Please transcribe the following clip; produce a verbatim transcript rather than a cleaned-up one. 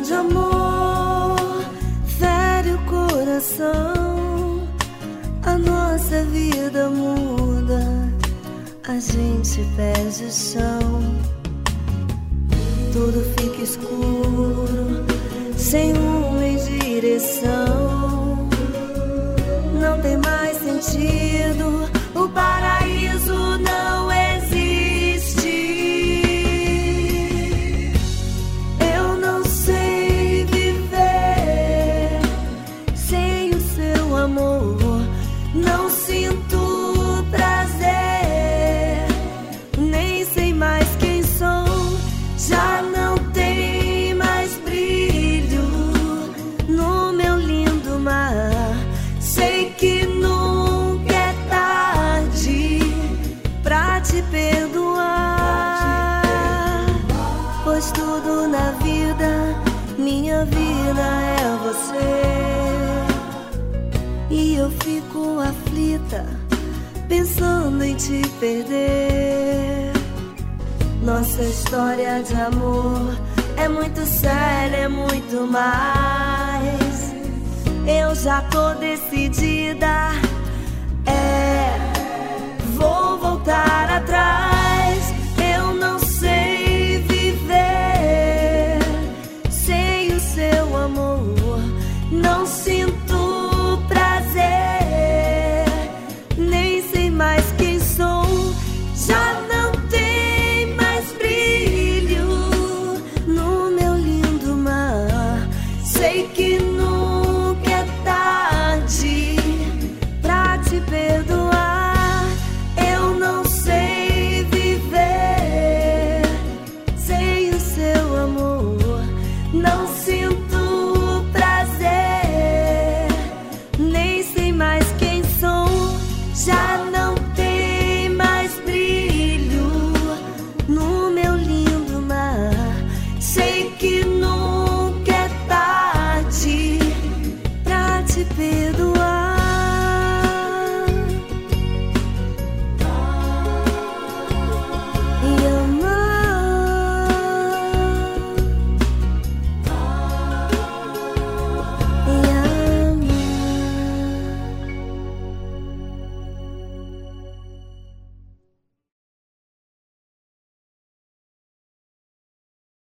grande amor fere o coração, a nossa vida muda, a gente perde o chão. Tudo fica escuro, sem rumo em direção. Não tem mais sentido, o paraíso não existe. Eu não sei viver sem o seu amor. Não sinto prazer, nem sei mais quem sou. Já não tem mais brilho no meu lindo mar. Sei que nunca é tarde pra te perdoar, pois tudo na vida, minha vida é você. E eu fico aflita, pensando em te perder. Nossa história de amor é muito séria, é muito mais. Eu já tô decidida, é, vou voltar atrás.